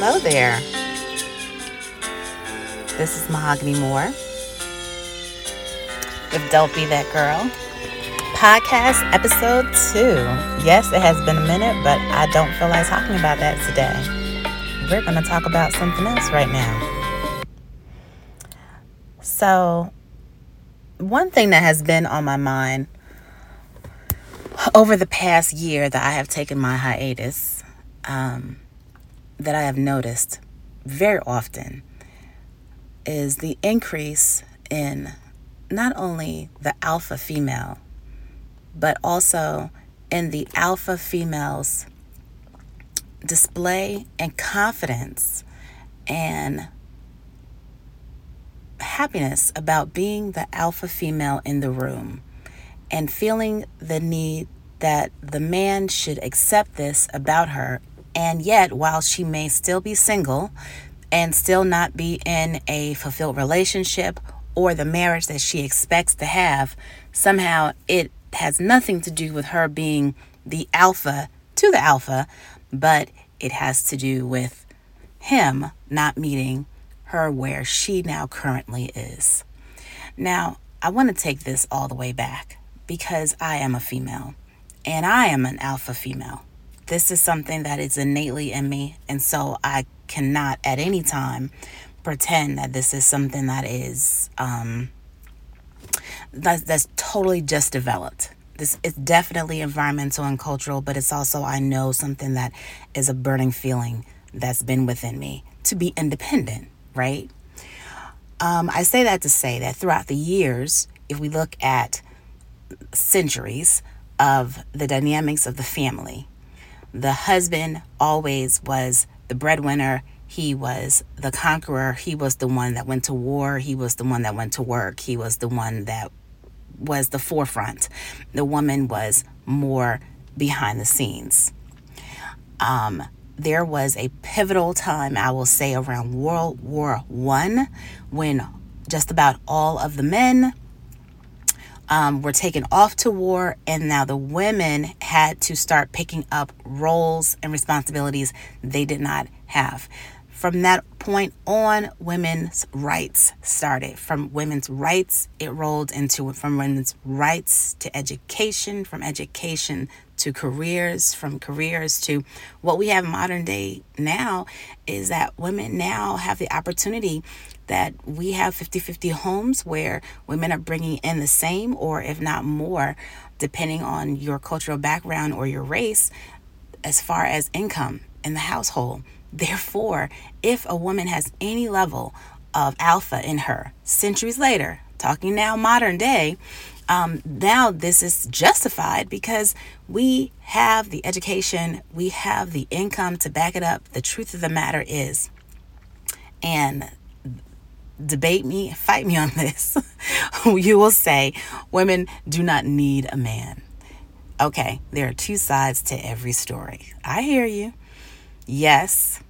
Hello there. This is Mahogany Moore with Don't Be That Girl. Podcast episode 2. Yes, it has been a minute, but I don't feel like talking about that today. We're going to talk about something else right now. So, one thing that has been on my mind over the past year that I have taken my hiatus, that I have noticed very often, is the increase in not only the alpha female, but also in the alpha female's display and confidence and happiness about being the alpha female in the room and feeling the need that the man should accept this about her. And yet, while she may still be single and still not be in a fulfilled relationship or the marriage that she expects to have, somehow it has nothing to do with her being the alpha to the alpha, but it has to do with him not meeting her where she now currently is. Now, I want to take this all the way back because I am a female and I am an alpha female. This is something that is innately in me, and so I cannot at any time pretend that this is something that is that's totally just developed. This is definitely environmental and cultural, but it's also, I know, something that is a burning feeling that's been within me to be independent, right? I say that to say that throughout the years, if we look at centuries of the dynamics of the family, the husband always was the breadwinner. He was the conqueror. He was the one that went to war. He was the one that went to work. He was the one that was the forefront. The woman was more behind the scenes. There was a pivotal time, I will say, around World War I, when just about all of the men were taken off to war, and now the women had to start picking up roles and responsibilities they did not have. From that point on, women's rights started. From women's rights, it rolled into from women's rights to education, from education to careers, from careers to what we have modern day now is that women now have the opportunity that we have 50-50 homes where women are bringing in the same, or if not more, depending on your cultural background or your race, as far as income in the household. Therefore, if a woman has any level of alpha in her, centuries later, talking now modern day, now this is justified because we have the education, we have the income to back it up. The truth of the matter is, and debate me, fight me on this, you will say women do not need a man. Okay, there are two sides to every story. I hear you. Yes,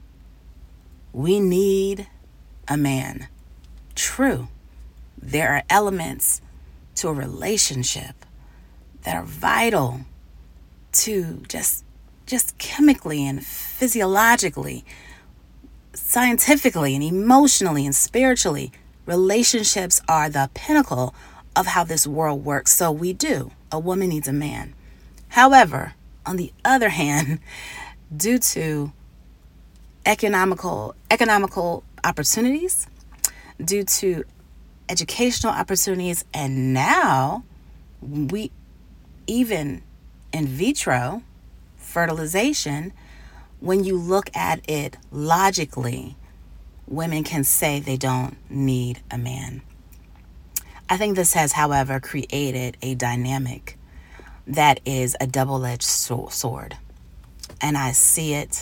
we need a man. True. There are elements to a relationship that are vital to just chemically and physiologically, scientifically and emotionally and spiritually. Relationships are the pinnacle of how this world works. So we do. A woman needs a man. However, on the other hand, due to economical opportunities, due to educational opportunities, and now we even in vitro fertilization, when you look at it logically, women can say they don't need a man. I think this has, however, created a dynamic that is a double-edged sword. And I see it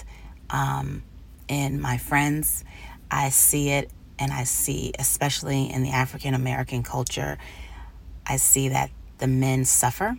in my friends. I see it, and I see, especially in the African American culture, I see that the men suffer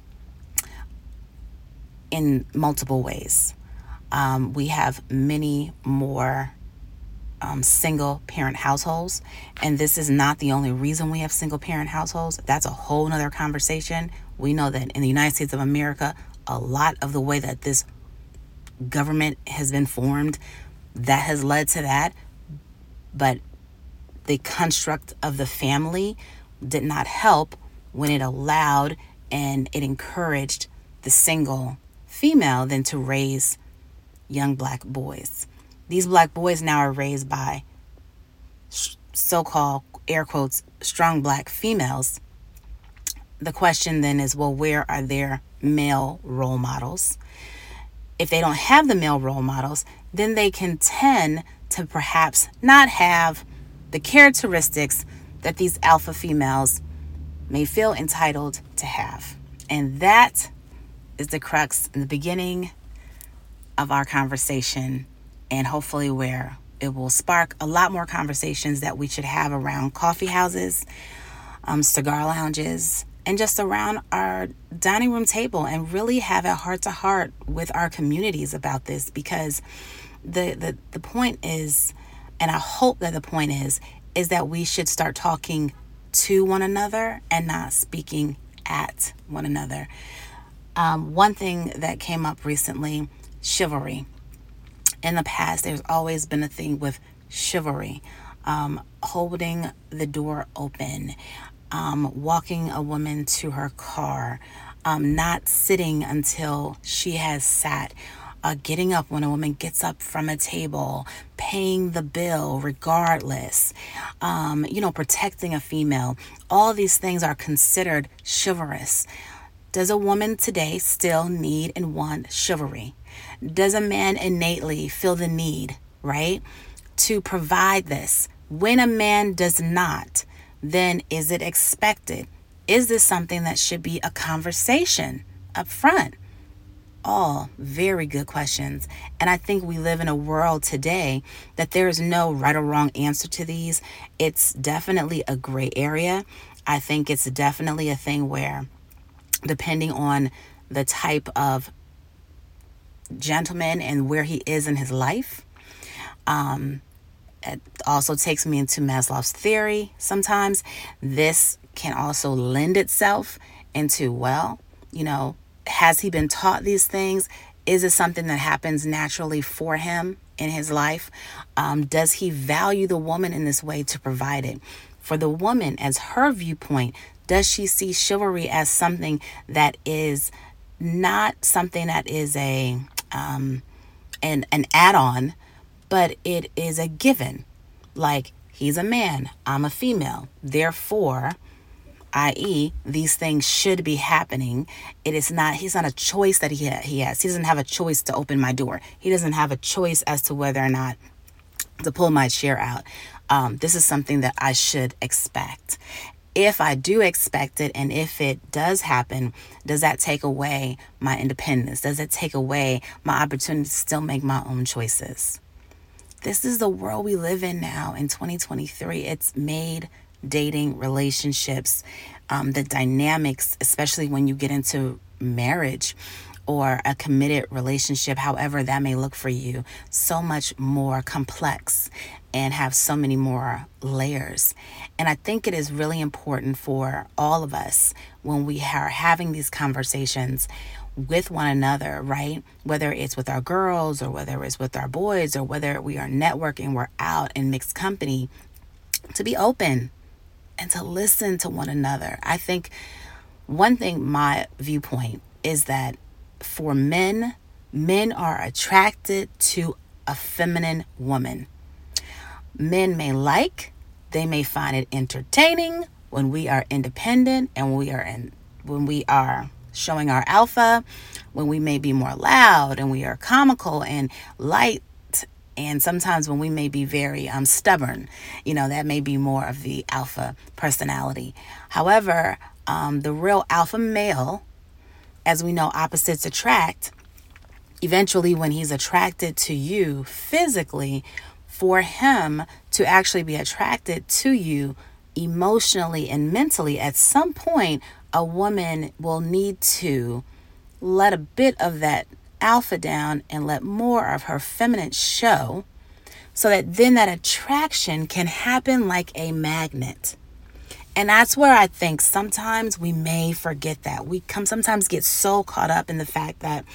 in multiple ways. We have many more single parent households, and this is not the only reason we have single parent households. That's a whole nother conversation. We know that in the United States of America, a lot of the way that this government has been formed that has led to that. But the construct of the family did not help when it allowed and it encouraged the single female then to raise young black boys. These black boys now are raised by so-called, air quotes, strong black females. The question then is, well, where are their male role models? If they don't have the male role models, then they can tend to perhaps not have the characteristics that these alpha females may feel entitled to have. And that is the crux in the beginning of our conversation, and hopefully where it will spark a lot more conversations that we should have around coffee houses, cigar lounges, and just around our dining room table, and really have a heart-to-heart with our communities about this, because the point is, and I hope that the point is that we should start talking to one another and not speaking at one another. One thing that came up recently, chivalry. In the past, there's always been a thing with chivalry, holding the door open, walking a woman to her car, not sitting until she has sat, getting up when a woman gets up from a table, paying the bill regardless, protecting a female. All these things are considered chivalrous. Does a woman today still need and want chivalry? Does a man innately feel the need, right, to provide this? When a man does not, then is it expected? Is this something that should be a conversation up front? All very good questions. And I think we live in a world today that there is no right or wrong answer to these. It's definitely a gray area. I think it's definitely a thing where, depending on the type of gentleman and where he is in his life, it also takes me into Maslow's theory. Sometimes this can also lend itself into, has he been taught these things? Is it something that happens naturally for him in his life? Does he value the woman in this way to provide it? For the woman, as her viewpoint, does she see chivalry as something that is not something that is an add-on, but it is a given? Like, he's a man, I'm a female, therefore, i.e., these things should be happening. He's not a choice that he has. He doesn't have a choice to open my door. He doesn't have a choice as to whether or not to pull my chair out. This is something that I should expect. If I do expect it, and if it does happen, does that take away my independence? Does it take away my opportunity to still make my own choices? This is the world we live in now in 2023. It's made dating, relationships, the dynamics, especially when you get into marriage or a committed relationship, however that may look for you, so much more complex and have so many more layers. And I think it is really important for all of us, when we are having these conversations with one another, right? Whether it's with our girls or whether it's with our boys or whether we are networking, we're out in mixed company, to be open and to listen to one another. I think one thing, my viewpoint, is that for men are attracted to a feminine woman. Men they may find it entertaining when we are independent and when we are showing our alpha, when we may be more loud and we are comical and light, and sometimes when we may be very stubborn. That may be more of the alpha personality. However, the real alpha male, as we know, opposites attract. Eventually, when he's attracted to you physically, for him to actually be attracted to you emotionally and mentally, at some point, a woman will need to let a bit of that alpha down and let more of her feminine show, so that then that attraction can happen like a magnet. And that's where I think sometimes we may forget that. We sometimes get so caught up in the fact that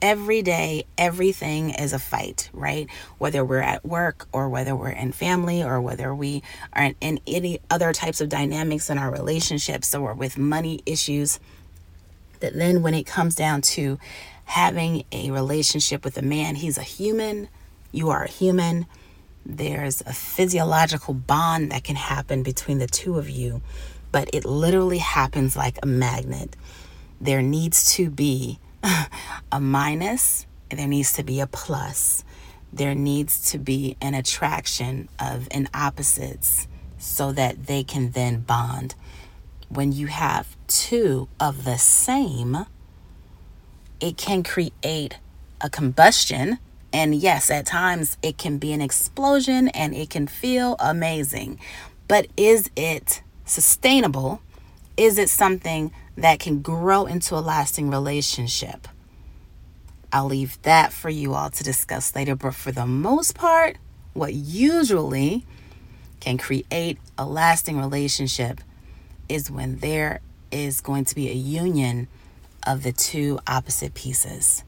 Every day, everything is a fight, right? Whether we're at work or whether we're in family or whether we are in any other types of dynamics in our relationships or with money issues, that then when it comes down to having a relationship with a man, he's a human, you are a human. There's a physiological bond that can happen between the two of you, but it literally happens like a magnet. There needs to be a minus, and there needs to be a plus. There needs to be an attraction of an opposites so that they can then bond. When you have two of the same, it can create a combustion. And yes, at times it can be an explosion and it can feel amazing. But is it sustainable? Is it something that can grow into a lasting relationship? I'll leave that for you all to discuss later. But for the most part, what usually can create a lasting relationship is when there is going to be a union of the two opposite pieces,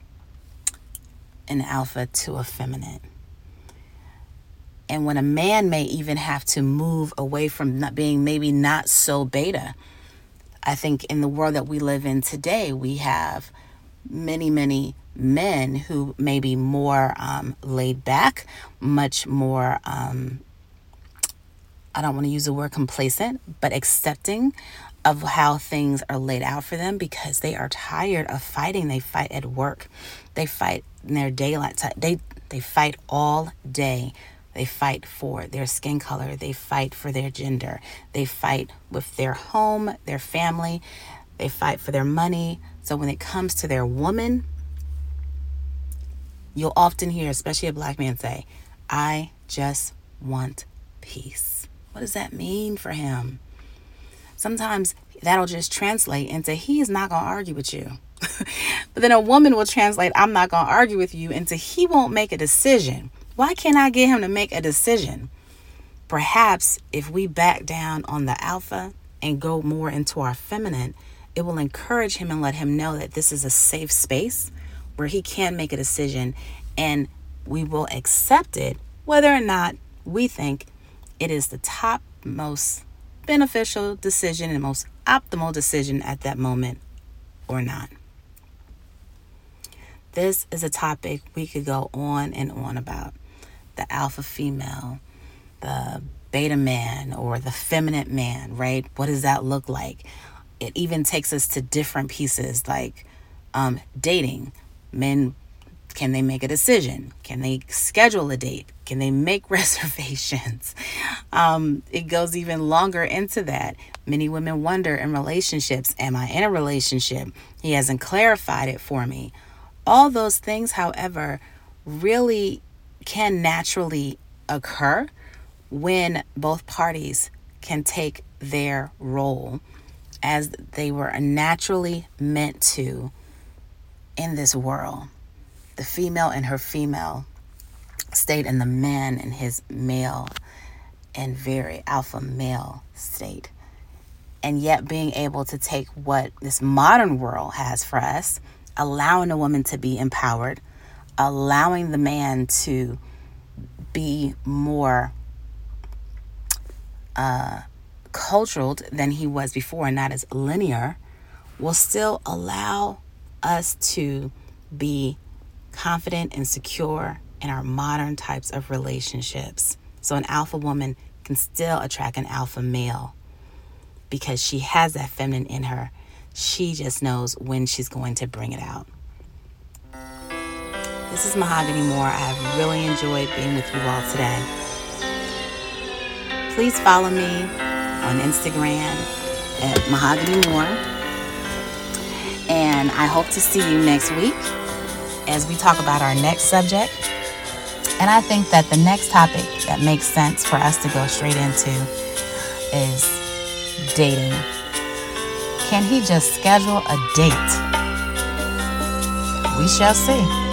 an alpha to a feminine. And when a man may even have to move away from not being maybe not so beta. I think in the world that we live in today, we have many men who may be more laid back, much more, I don't want to use the word complacent, but accepting of how things are laid out for them because they are tired of fighting. They fight at work. They fight in their daylight time. They fight all day. They fight for their skin color. They fight for their gender. They fight with their home, their family. They fight for their money. So when it comes to their woman, you'll often hear, especially a black man, say, I just want peace. What does that mean for him? Sometimes that'll just translate into he is not going to argue with you. But then a woman will translate, I'm not going to argue with you, into he won't make a decision. Why can't I get him to make a decision? Perhaps if we back down on the alpha and go more into our feminine, it will encourage him and let him know that this is a safe space where he can make a decision, and we will accept it whether or not we think it is the top most beneficial decision and most optimal decision at that moment or not. This is a topic we could go on and on about. The alpha female, the beta man, or the feminine man, right? What does that look like? It even takes us to different pieces like dating. Men, can they make a decision? Can they schedule a date? Can they make reservations? It goes even longer into that. Many women wonder in relationships, am I in a relationship? He hasn't clarified it for me. All those things, however, really can naturally occur when both parties can take their role as they were naturally meant to in this world. The female in her female state and the man in his male and very alpha male state. And yet being able to take what this modern world has for us, allowing a woman to be empowered, allowing the man to be more cultured than he was before and not as linear, will still allow us to be confident and secure in our modern types of relationships. So an alpha woman can still attract an alpha male because she has that feminine in her. She just knows when she's going to bring it out. This is Mahogany Moore. I have really enjoyed being with you all today. Please follow me on Instagram at Mahogany Moore. And I hope to see you next week as we talk about our next subject. And I think that the next topic that makes sense for us to go straight into is dating. Can he just schedule a date? We shall see.